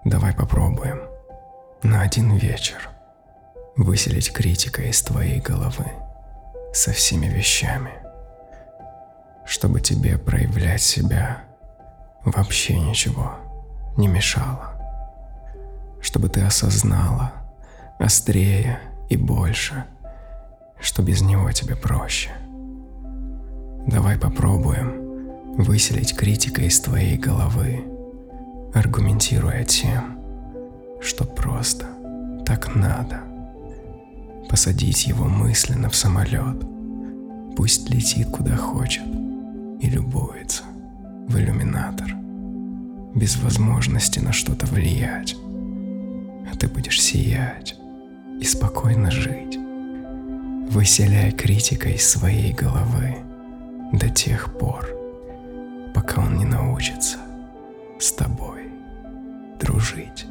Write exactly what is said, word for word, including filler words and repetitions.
Давай попробуем на один вечер выселить критика из твоей головы со всеми вещами, чтобы тебе проявлять себя вообще ничего не мешало, чтобы ты осознала острее и больше, что без него тебе проще. Давай попробуем выселить критика из твоей головы, аргументируя тем, что просто так надо. Посадить его мысленно в самолет, пусть летит куда хочет и любуется в иллюминатор, без возможности на что-то влиять. А ты будешь сиять и спокойно жить. Выселяй критика из своей головы до тех пор, пока он не научится с тобой дружить.